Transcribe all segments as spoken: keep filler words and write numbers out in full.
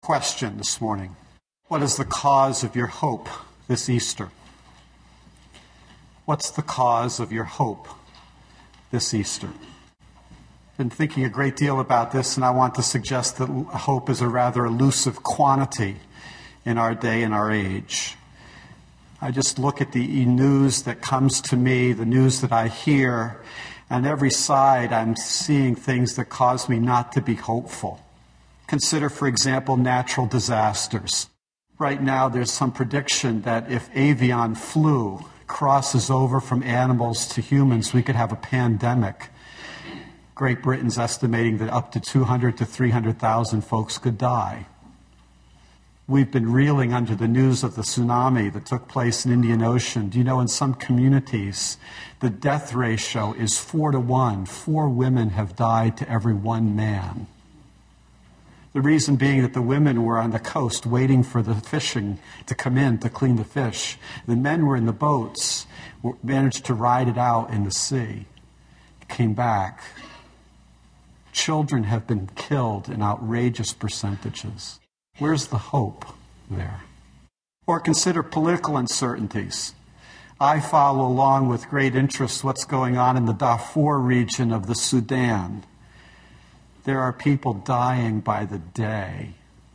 question this morning. What is the cause of your hope this Easter? What's the cause of your hope this Easter? I've been thinking a great deal about this, and I want to suggest that hope is a rather elusive quantity in our day and our age. I just look at the news that comes to me, the news that I hear. On every side, I'm seeing things that cause me not to be hopeful. Consider, for example, natural disasters. Right now, there's some prediction that if avian flu crosses over from animals to humans, we could have a pandemic. Great Britain's estimating that up to two hundred to three hundred thousand folks could die. We've been reeling under the news of the tsunami that took place in the Indian Ocean. Do you know in some communities, the death ratio is four to one. Four women have died to every one man. The reason being that the women were on the coast waiting for the fishing to come in to clean the fish. The men were in the boats, managed to ride it out in the sea, came back. Children have been killed in outrageous percentages. Where's the hope there? Or consider political uncertainties. I follow along with great interest what's going on in the Darfur region of the Sudan. There are people dying by the day.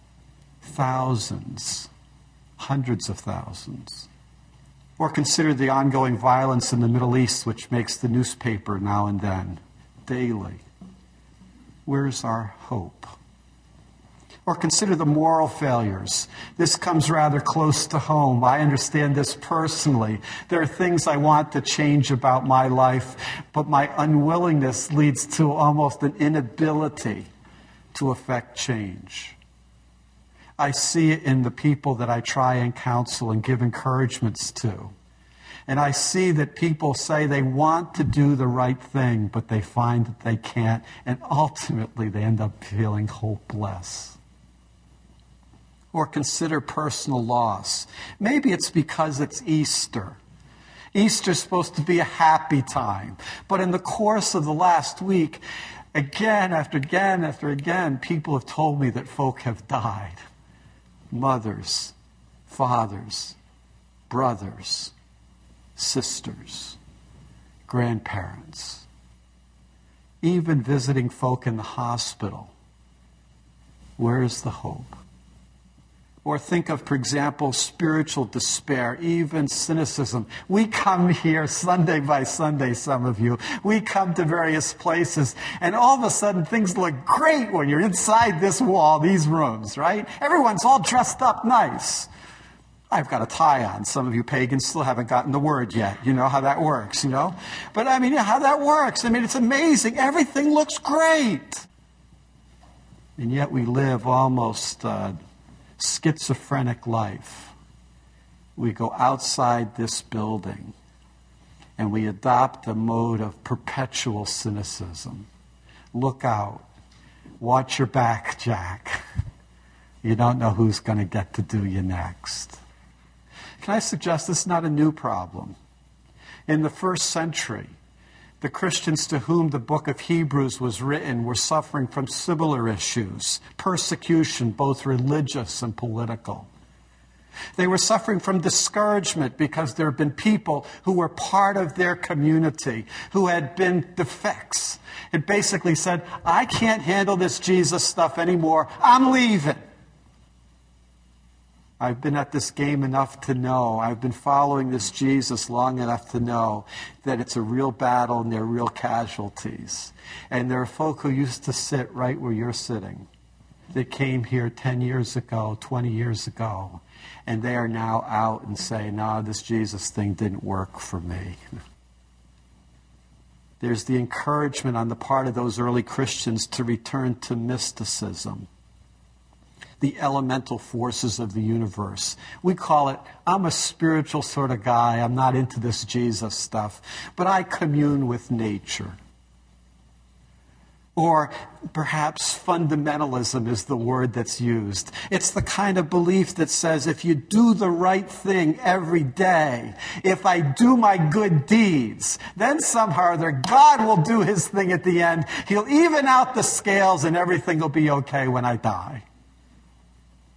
Thousands, hundreds of thousands. Or consider the ongoing violence in the Middle East, which makes the newspaper now and then, daily. Where's our hope? Or consider the moral failures. This comes rather close to home. I understand this personally. There are things I want to change about my life, but my unwillingness leads to almost an inability to affect change. I see it in the people that I try and counsel and give encouragements to. And I see that people say they want to do the right thing, but they find that they can't, and ultimately they end up feeling hopeless. Or consider personal loss. Maybe it's because it's Easter. Easter's supposed to be a happy time. But in the course of the last week, again after again after again, people have told me that folk have died. Mothers, fathers, brothers, sisters, grandparents. Even visiting folk in the hospital. Where is the hope? Or think of, for example, spiritual despair, even cynicism. We come here Sunday by Sunday, some of you. We come to various places, and all of a sudden things look great when you're inside this wall, these rooms, right? Everyone's all dressed up nice. I've got a tie on. Some of you pagans still haven't gotten the word yet. You know how that works, you know? But I mean, you know how that works. I mean, it's amazing. Everything looks great. And yet we live almost uh, schizophrenic life. We go outside this building and we adopt a mode of perpetual cynicism. Look out. Watch your back, Jack. You don't know who's going to get to do you next. Can I suggest this is not a new problem? In the first century, the Christians to whom the book of Hebrews was written were suffering from similar issues, persecution, both religious and political. They were suffering from discouragement because there had been people who were part of their community who had been defects. It basically said, I can't handle this Jesus stuff anymore. I'm leaving. I've been at this game enough to know, I've been following this Jesus long enough to know that it's a real battle and there are real casualties. And there are folk who used to sit right where you're sitting. They came here ten years ago, twenty years ago, and they are now out and say, no, this Jesus thing didn't work for me. There's the encouragement on the part of those early Christians to return to mysticism. The elemental forces of the universe. We call it, I'm a spiritual sort of guy. I'm not into this Jesus stuff. But I commune with nature. Or perhaps fundamentalism is the word that's used. It's the kind of belief that says if you do the right thing every day, if I do my good deeds, then somehow or other God will do his thing at the end. He'll even out the scales and everything will be okay when I die.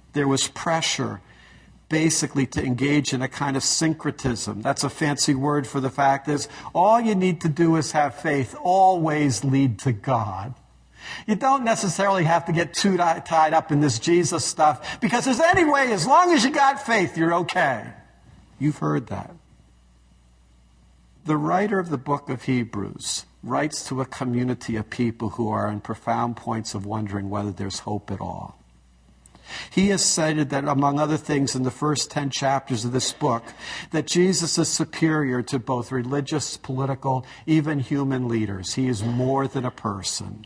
There was pressure basically to engage in a kind of syncretism. That's a fancy word for the fact is all you need to do is have faith always lead to God. You don't necessarily have to get too tied up in this Jesus stuff because there's any way, as long as you got faith, you're okay. You've heard that. The writer of the book of Hebrews writes to a community of people who are in profound points of wondering whether there's hope at all. He has cited that, among other things, in the first ten chapters of this book, that Jesus is superior to both religious, political, even human leaders. He is more than a person.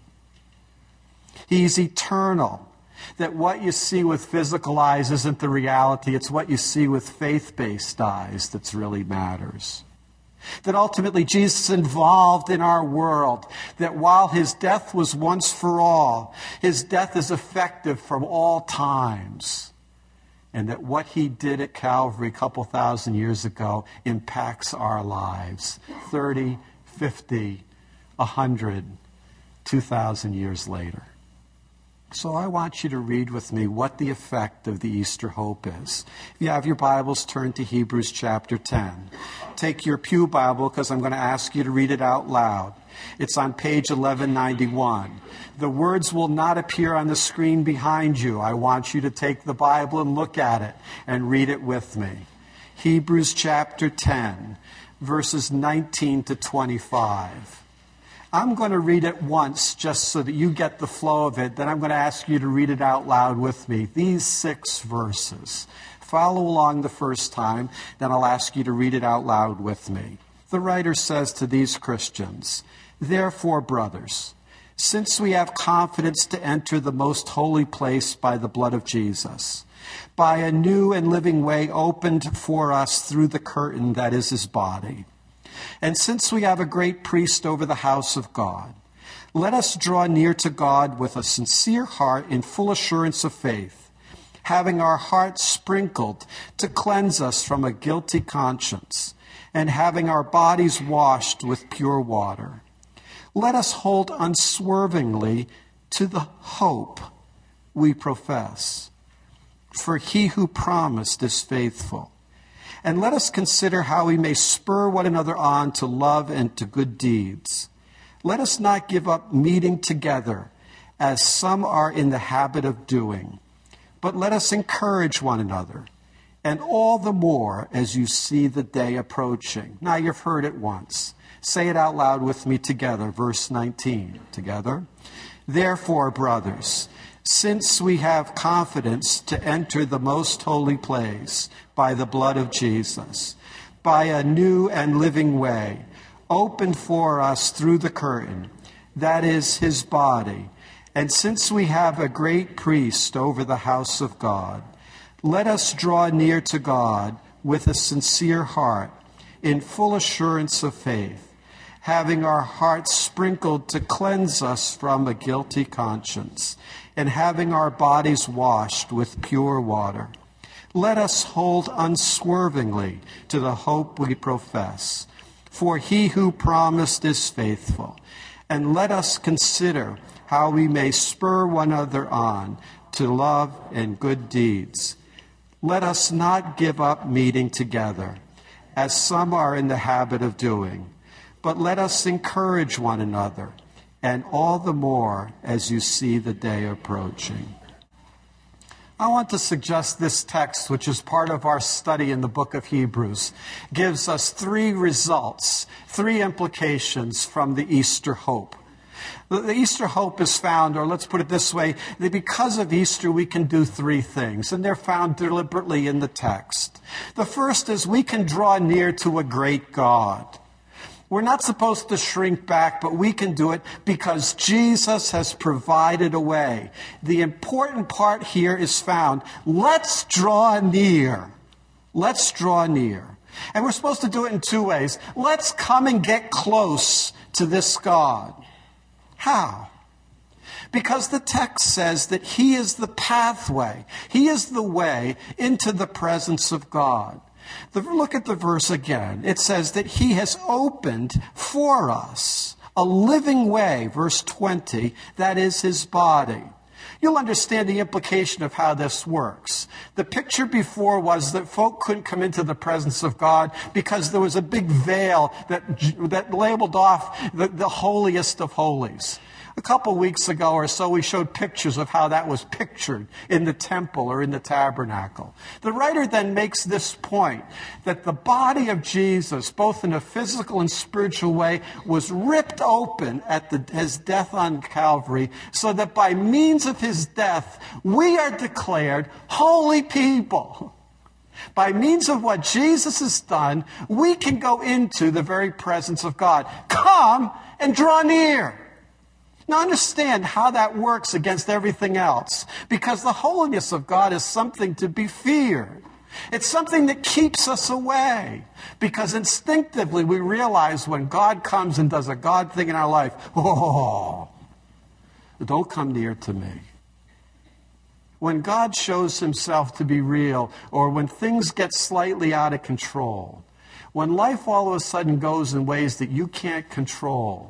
He's eternal. That what you see with physical eyes isn't the reality. It's what you see with faith-based eyes that really matters. That ultimately Jesus is involved in our world. That while his death was once for all, his death is effective from all times. And that what he did at Calvary a couple thousand years ago impacts our lives. thirty, fifty, one hundred, two thousand years later. So I want you to read with me what the effect of the Easter hope is. If you have your Bibles, turn to Hebrews chapter ten. Take your pew Bible because I'm going to ask you to read it out loud. It's on page eleven ninety-one. The words will not appear on the screen behind you. I want you to take the Bible and look at it and read it with me. Hebrews chapter ten, verses nineteen to twenty-five. I'm going to read it once just so that you get the flow of it. Then I'm going to ask you to read it out loud with me. These six verses. Follow along the first time, then I'll ask you to read it out loud with me. The writer says to these Christians, "Therefore, brothers, since we have confidence to enter the most holy place by the blood of Jesus, by a new and living way opened for us through the curtain that is his body, and since we have a great priest over the house of God, let us draw near to God with a sincere heart in full assurance of faith, having our hearts sprinkled to cleanse us from a guilty conscience, and having our bodies washed with pure water. Let us hold unswervingly to the hope we profess, for he who promised is faithful. And let us consider how we may spur one another on to love and to good deeds. Let us not give up meeting together, as some are in the habit of doing, but let us encourage one another, and all the more as you see the day approaching." Now you've heard it once. Say it out loud with me together, verse nineteen. Together. "Therefore, brothers, since we have confidence to enter the most holy place by the blood of Jesus, by a new and living way, opened for us through the curtain, that is his body, and since we have a great priest over the house of God, let us draw near to God with a sincere heart, in full assurance of faith, having our hearts sprinkled to cleanse us from a guilty conscience, and having our bodies washed with pure water. Let us hold unswervingly to the hope we profess, for he who promised is faithful. And let us consider how we may spur one another on to love and good deeds. Let us not give up meeting together, as some are in the habit of doing, but let us encourage one another, and all the more as you see the day approaching." I want to suggest this text, which is part of our study in the book of Hebrews, gives us three results, three implications from the Easter hope. The Easter hope is found, or let's put it this way, that because of Easter we can do three things, and they're found deliberately in the text. The first is we can draw near to a great God. We're not supposed to shrink back, but we can do it because Jesus has provided a way. The important part here is found. Let's draw near. Let's draw near. And we're supposed to do it in two ways. Let's come and get close to this God. How? Because the text says that he is the pathway. He is the way into the presence of God. The, look at the verse again. It says that he has opened for us a living way, verse twenty, that is his body. You'll understand the implication of how this works. The picture before was that folk couldn't come into the presence of God because there was a big veil that, that labeled off the, the holiest of holies. A couple weeks ago or so, we showed pictures of how that was pictured in the temple or in the tabernacle. The writer then makes this point, that the body of Jesus, both in a physical and spiritual way, was ripped open at the, his death on Calvary, so that by means of his death, we are declared holy people. By means of what Jesus has done, we can go into the very presence of God. Come and draw near. Now understand how that works against everything else, because the holiness of God is something to be feared. It's something that keeps us away, because instinctively we realize when God comes and does a God thing in our life, oh, don't come near to me. When God shows himself to be real, or when things get slightly out of control, when life all of a sudden goes in ways that you can't control,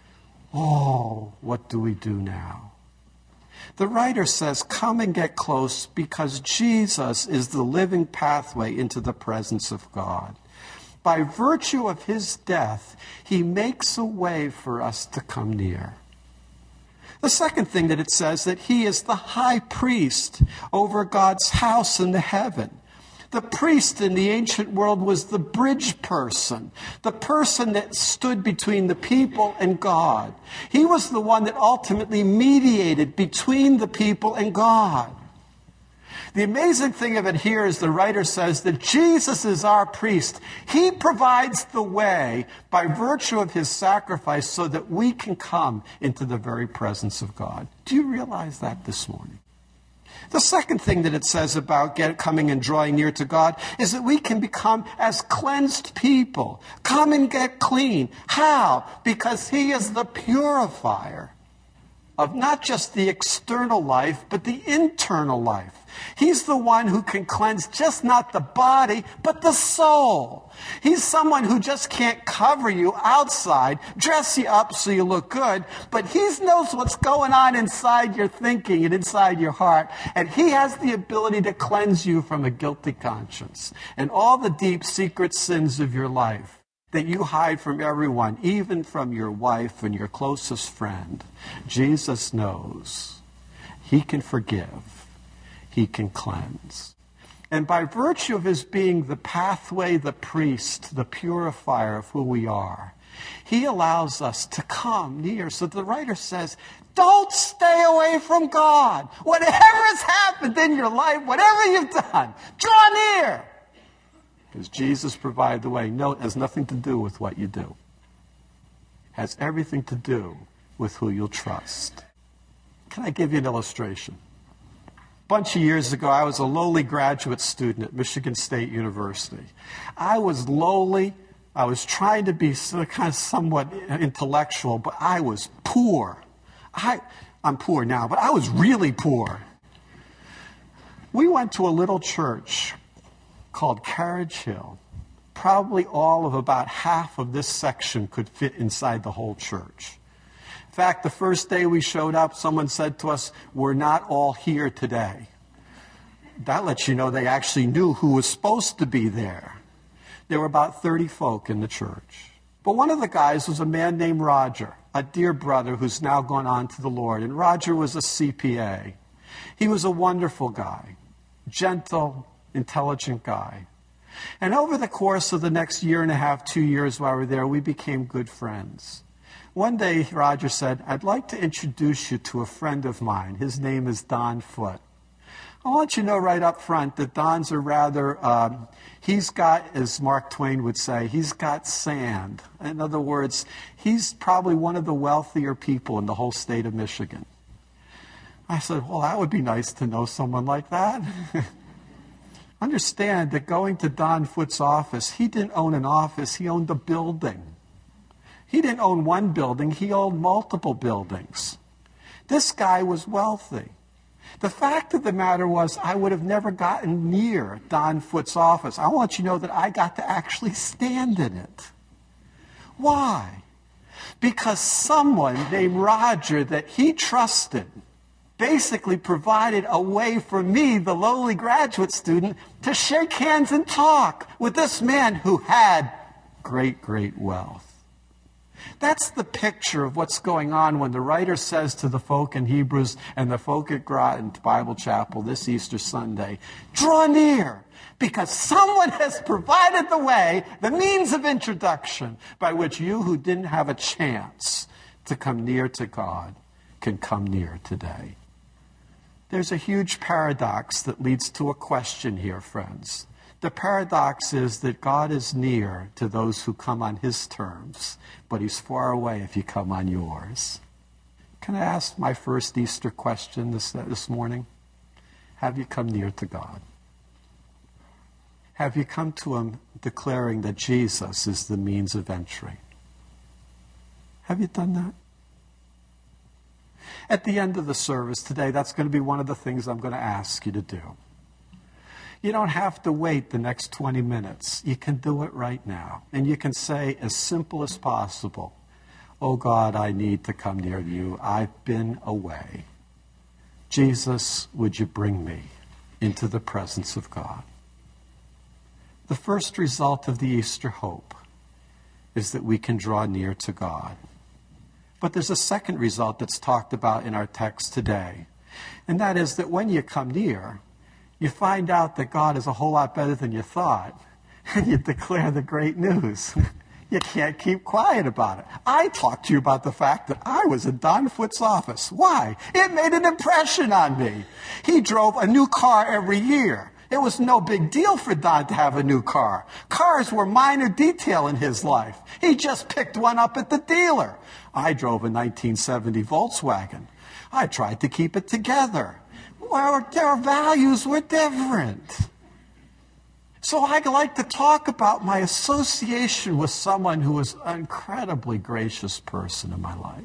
oh, what do we do now? The writer says, come and get close, because Jesus is the living pathway into the presence of God. By virtue of his death, he makes a way for us to come near. The second thing that it says, that he is the high priest over God's house in the heaven. The priest in the ancient world was the bridge person, the person that stood between the people and God. He was the one that ultimately mediated between the people and God. The amazing thing of it here is the writer says that Jesus is our priest. He provides the way by virtue of his sacrifice so that we can come into the very presence of God. Do you realize that this morning? The second thing that it says about get, coming and drawing near to God is that we can become as cleansed people. Come and get clean. How? Because he is the purifier of not just the external life, but the internal life. He's the one who can cleanse just not the body, but the soul. He's someone who just can't cover you outside, dress you up so you look good, but he knows what's going on inside your thinking and inside your heart. And he has the ability to cleanse you from a guilty conscience and all the deep secret sins of your life that you hide from everyone, even from your wife and your closest friend. Jesus knows. He can forgive. He can cleanse. And by virtue of his being the pathway, the priest, the purifier of who we are, he allows us to come near. So the writer says, don't stay away from God. Whatever has happened in your life, whatever you've done, draw near. Because Jesus provided the way. No, it has nothing to do with what you do. It has everything to do with who you'll trust. Can I give you an illustration? A bunch of years ago, I was a lowly graduate student at Michigan State University. I was lowly. I was trying to be kind of somewhat intellectual, but I was poor. I, I'm poor now, but I was really poor. We went to a little church called Carriage Hill. Probably all of about half of this section could fit inside the whole church. In fact, the first day we showed up, someone said to us, we're not all here today. That lets you know they actually knew who was supposed to be there. There were about thirty folk in the church. But one of the guys was a man named Roger, a dear brother who's now gone on to the Lord. And Roger was a C P A. He was a wonderful guy, gentle, intelligent guy. And over the course of the next year and a half, two years while we were there, we became good friends. One day, Roger said, I'd like to introduce you to a friend of mine. His name is Don Foote. I want you to know right up front that Don's a rather, um, he's got, as Mark Twain would say, he's got sand. In other words, he's probably one of the wealthier people in the whole state of Michigan. I said, well, that would be nice to know someone like that. Understand that going to Don Foote's office, he didn't own an office, he owned a building. He didn't own one building, he owned multiple buildings. This guy was wealthy. The fact of the matter was, I would have never gotten near Don Foote's office. I want you to know that I got to actually stand in it. Why? Because someone named Roger that he trusted basically provided a way for me, the lowly graduate student, to shake hands and talk with this man who had great, great wealth. That's the picture of what's going on when the writer says to the folk in Hebrews and the folk at Groton Bible Chapel this Easter Sunday, draw near, because someone has provided the way, the means of introduction, by which you who didn't have a chance to come near to God can come near today. There's a huge paradox that leads to a question here, friends. The paradox is that God is near to those who come on his terms, but he's far away if you come on yours. Can I ask my first Easter question this, this morning? Have you come near to God? Have you come to him declaring that Jesus is the means of entry? Have you done that? At the end of the service today, that's going to be one of the things I'm going to ask you to do. You don't have to wait the next twenty minutes. You can do it right now. And you can say as simple as possible, oh God, I need to come near to you. I've been away. Jesus, would you bring me into the presence of God? The first result of the Easter hope is that we can draw near to God. But there's a second result that's talked about in our text today. And that is that when you come near, you find out that God is a whole lot better than you thought, and you declare the great news. You can't keep quiet about it. I talked to you about the fact that I was in Don Foot's office. Why? It made an impression on me. He drove a new car every year. It was no big deal for Don to have a new car. Cars were minor detail in his life. He just picked one up at the dealer. I drove a nineteen seventy Volkswagen. I tried to keep it together. Well, their values were different. So I like to talk about my association with someone who was an incredibly gracious person in my life.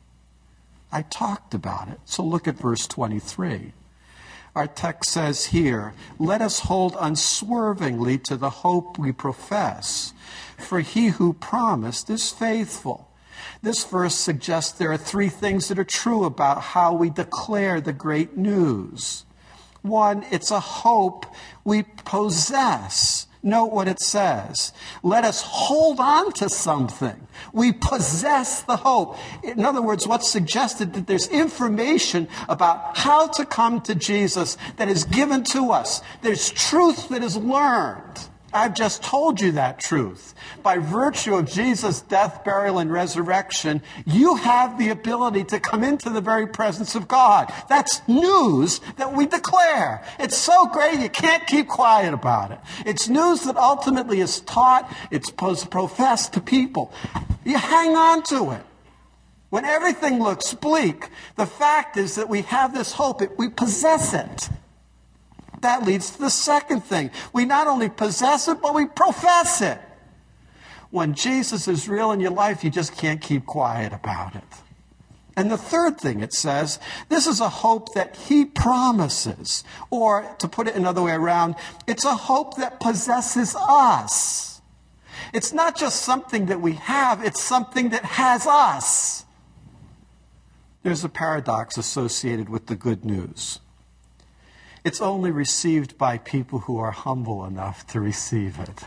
I talked about it. So look at verse twenty-three. Our text says here, let us hold unswervingly to the hope we profess, for he who promised is faithful. This verse suggests there are three things that are true about how we declare the great news. One, it's a hope we possess. Note what it says. Let us hold on to something. We possess the hope. In other words, what's suggested that there's information about how to come to Jesus that is given to us. There's truth that is learned. I've just told you that truth. By virtue of Jesus' death, burial, and resurrection, you have the ability to come into the very presence of God. That's news that we declare. It's so great you can't keep quiet about it. It's news that ultimately is taught, it's professed to people. You hang on to it. When everything looks bleak, the fact is that we have this hope. We possess it. That leads to the second thing. We not only possess it, but we profess it. When Jesus is real in your life, you just can't keep quiet about it. And the third thing it says, this is a hope that he promises. Or, to put it another way around, it's a hope that possesses us. It's not just something that we have, it's something that has us. There's a paradox associated with the good news. It's only received by people who are humble enough to receive it.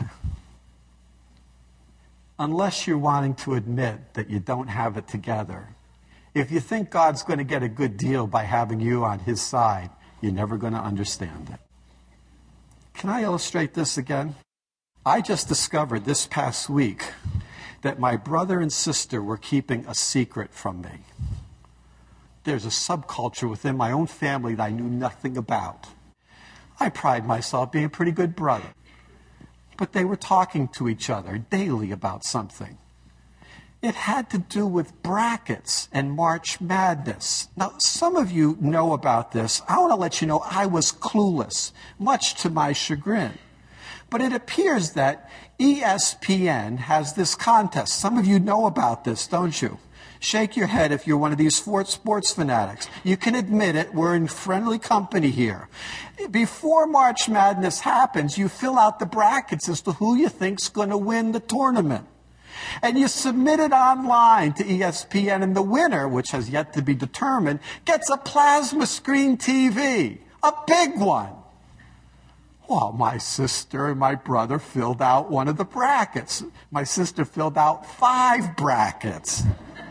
Unless you're wanting to admit that you don't have it together. If you think God's going to get a good deal by having you on his side, you're never going to understand it. Can I illustrate this again? I just discovered this past week that my brother and sister were keeping a secret from me. There's a subculture within my own family that I knew nothing about. I pride myself being a pretty good brother. But they were talking to each other daily about something. It had to do with brackets and March Madness. Now, some of you know about this. I want to let you know I was clueless, much to my chagrin. But it appears that E S P N has this contest. Some of you know about this, don't you? Shake your head if you're one of these sports, sports fanatics. You can admit it. We're in friendly company here. Before March Madness happens, you fill out the brackets as to who you think's going to win the tournament. and you submit it online to E S P N, and the winner, which has yet to be determined, gets a plasma screen T V, a big one. Well, my sister and my brother filled out one of the brackets. My sister filled out five brackets.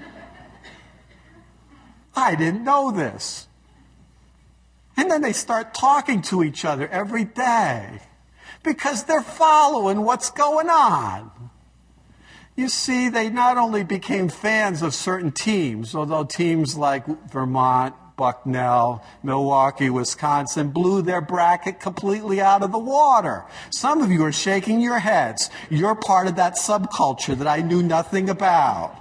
I didn't know this. And then they start talking to each other every day because they're following what's going on. You see, they not only became fans of certain teams, although teams like Vermont, Bucknell, Milwaukee, Wisconsin blew their bracket completely out of the water. Some of you are shaking your heads. You're part of that subculture that I knew nothing about.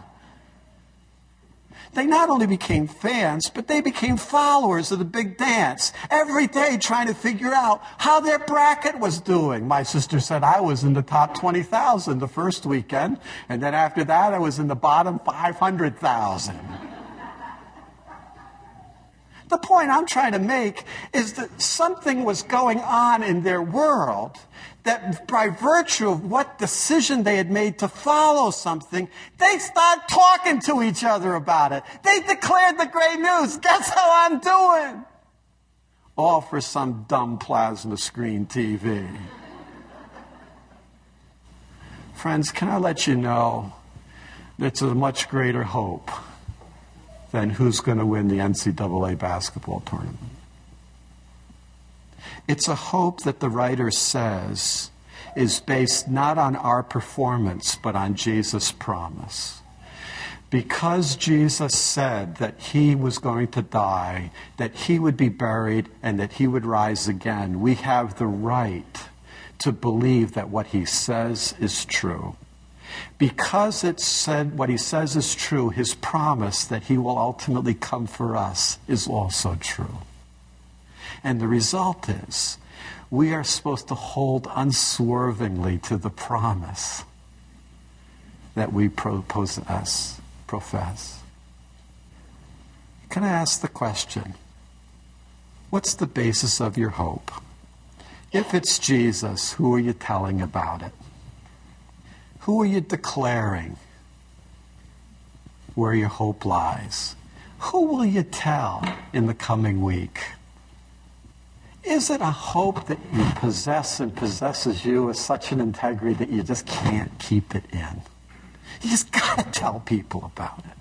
They not only became fans, but they became followers of the big dance, every day trying to figure out how their bracket was doing. My sister said I was in the top twenty thousand the first weekend, and then after that I was in the bottom five hundred thousand. The point I'm trying to make is that something was going on in their world that by virtue of what decision they had made to follow something, they started talking to each other about it. They declared the great news. Guess how I'm doing? All for some dumb plasma screen T V. Friends, can I let you know there's a much greater hope than who's going to win the N C double A basketball tournament. It's a hope that the writer says is based not on our performance, but on Jesus' promise. Because Jesus said that he was going to die, that he would be buried, and that he would rise again, we have the right to believe that what he says is true. Because it said what he says is true, his promise that he will ultimately come for us is also true. And the result is we are supposed to hold unswervingly to the promise that we possess, profess. Can I ask the question, what's the basis of your hope? If it's Jesus, who are you telling about it? Who are you declaring where your hope lies? Who will you tell in the coming week? Is it a hope that you possess and possesses you with such an integrity that you just can't keep it in? You just got to tell people about it.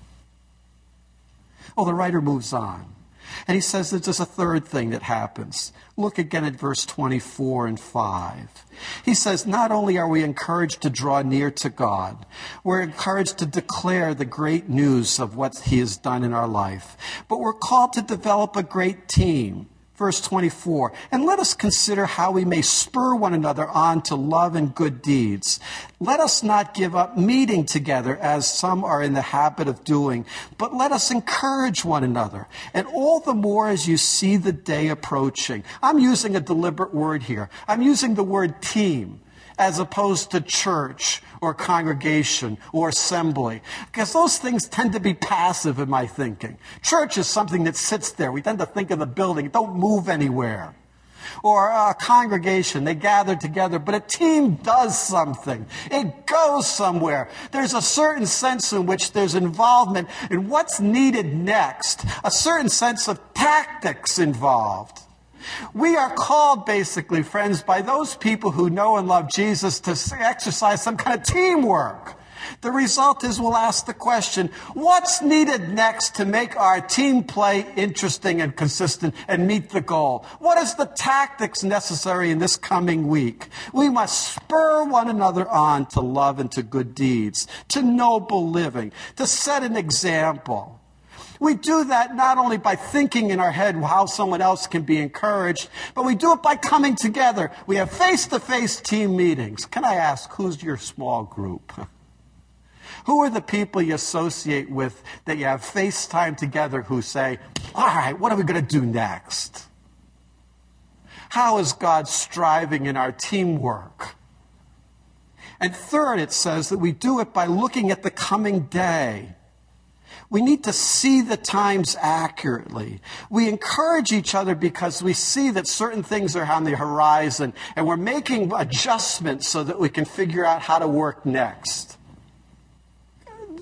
Well, the writer moves on. And he says that there's a third thing that happens. Look again at verse twenty-four and five. He says, not only are we encouraged to draw near to God, we're encouraged to declare the great news of what he has done in our life, but we're called to develop a great team. Verse twenty-four, and let us consider how we may spur one another on to love and good deeds. Let us not give up meeting together as some are in the habit of doing, but let us encourage one another. And all the more as you see the day approaching. I'm using a deliberate word here. I'm using the word team as opposed to church or congregation or assembly. Because those things tend to be passive in my thinking. Church is something that sits there. We tend to think of the building. Don't move anywhere. Or a congregation, they gather together. But a team does something. It goes somewhere. There's a certain sense in which there's involvement in what's needed next. A certain sense of tactics involved. We are called, basically, friends, by those people who know and love Jesus to exercise some kind of teamwork. The result is we'll ask the question, what's needed next to make our team play interesting and consistent and meet the goal? What is the tactics necessary in this coming week? We must spur one another on to love and to good deeds, to noble living, to set an example. We do that not only by thinking in our head how someone else can be encouraged, but we do it by coming together. We have face-to-face team meetings. Can I ask, who's your small group? Who are the people you associate with that you have FaceTime together who say, all right, what are we going to do next? How is God striving in our teamwork? And third, it says that we do it by looking at the coming day. We need to see the times accurately. We encourage each other because we see that certain things are on the horizon, and we're making adjustments so that we can figure out how to work next.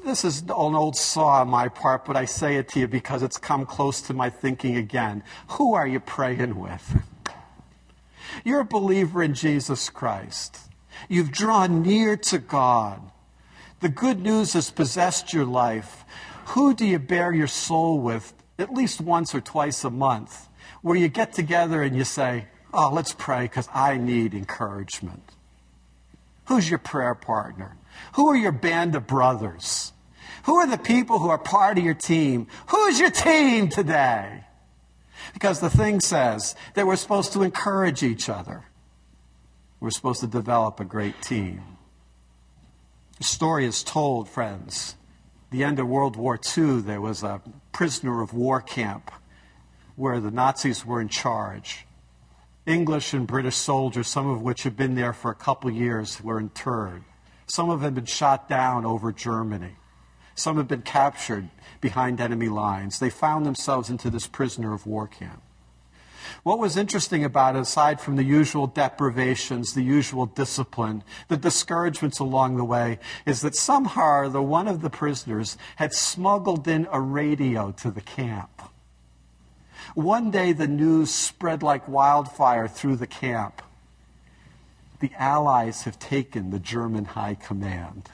This is an old saw on my part, but I say it to you because it's come close to my thinking again. Who are you praying with? You're a believer in Jesus Christ. You've drawn near to God. The good news has possessed your life. Who do you bare your soul with at least once or twice a month, where you get together and you say, oh, let's pray because I need encouragement? Who's your prayer partner? Who are your band of brothers? Who are the people who are part of your team? Who's your team today? Because the thing says that we're supposed to encourage each other. We're supposed to develop a great team. The story is told, friends. At the end of World War Two, there was a prisoner of war camp where the Nazis were in charge. English and British soldiers, some of which had been there for a couple years, were interred. Some of them had been shot down over Germany. Some had been captured behind enemy lines. They found themselves into this prisoner of war camp. What was interesting about it, aside from the usual deprivations, the usual discipline, the discouragements along the way, is that somehow or other one of the prisoners had smuggled in a radio to the camp. One day the news spread like wildfire through the camp. The Allies have taken the German high command.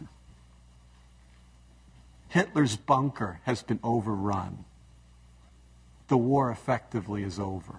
Hitler's bunker has been overrun. The war effectively is over.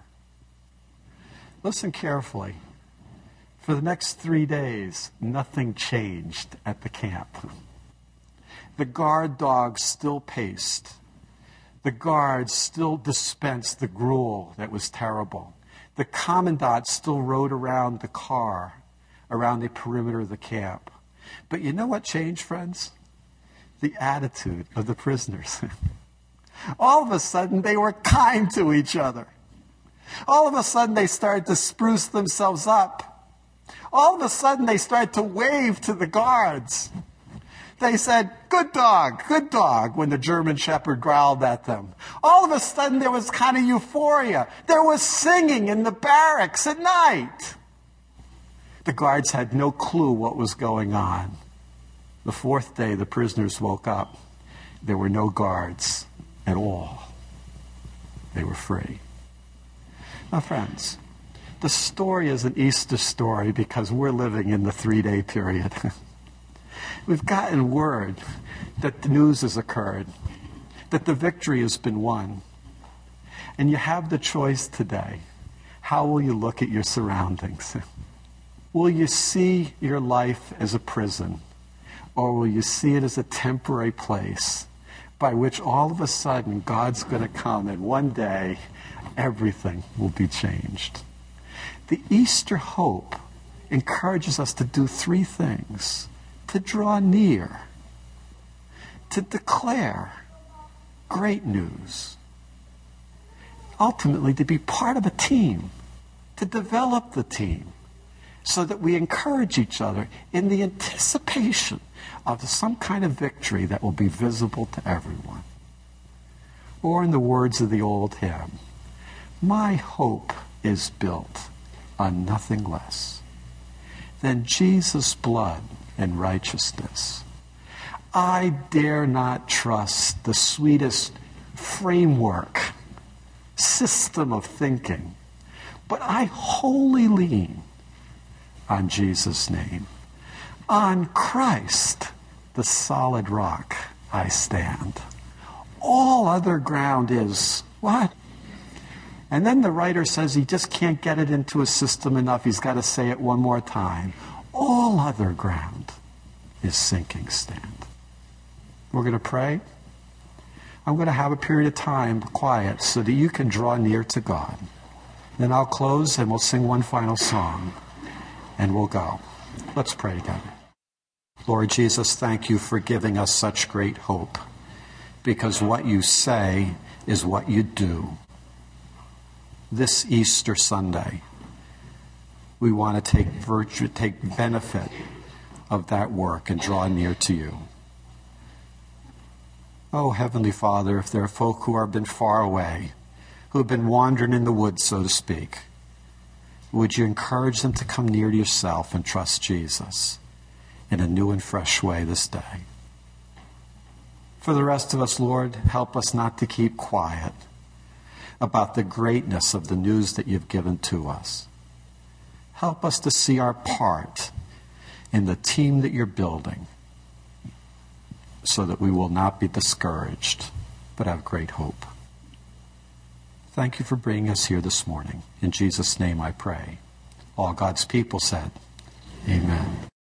Listen carefully. For the next three days, nothing changed at the camp. The guard dogs still paced. The guards still dispensed the gruel that was terrible. The commandant still rode around the car, around the perimeter of the camp. But you know what changed, friends? The attitude of the prisoners. All of a sudden, they were kind to each other. All of a sudden, they started to spruce themselves up. All of a sudden, they started to wave to the guards. They said, good dog, good dog, when the German shepherd growled at them. All of a sudden, there was kind of euphoria. There was singing in the barracks at night. The guards had no clue what was going on. The fourth day, the prisoners woke up. There were no guards at all. They were free. Now, friends, the story is an Easter story because we're living in the three-day period. We've gotten word that the news has occurred, that the victory has been won. And you have the choice today. How will you look at your surroundings? Will you see your life as a prison, or will you see it as a temporary place by which all of a sudden God's going to come and one day everything will be changed? The Easter hope encourages us to do three things: to draw near, to declare great news, ultimately to be part of a team, to develop the team, so that we encourage each other in the anticipation of some kind of victory that will be visible to everyone. Or in the words of the old hymn, my hope is built on nothing less than Jesus' blood and righteousness. I dare not trust the sweetest framework, system of thinking, but I wholly lean on Jesus' name. On Christ, the solid rock, I stand. All other ground is what? And then the writer says he just can't get it into his system enough. He's got to say it one more time. All other ground is sinking sand. We're going to pray. I'm going to have a period of time quiet so that you can draw near to God. Then I'll close and we'll sing one final song and we'll go. Let's pray together. Lord Jesus, thank you for giving us such great hope, because what you say is what you do. This Easter Sunday, we want to take virtue, take benefit of that work and draw near to you. Oh, Heavenly Father, if there are folk who have been far away, who have been wandering in the woods, so to speak, would you encourage them to come near to yourself and trust Jesus in a new and fresh way this day? For the rest of us, Lord, help us not to keep quiet about the greatness of the news that you've given to us. Help us to see our part in the team that you're building so that we will not be discouraged, but have great hope. Thank you for bringing us here this morning. In Jesus' name I pray. All God's people said, amen.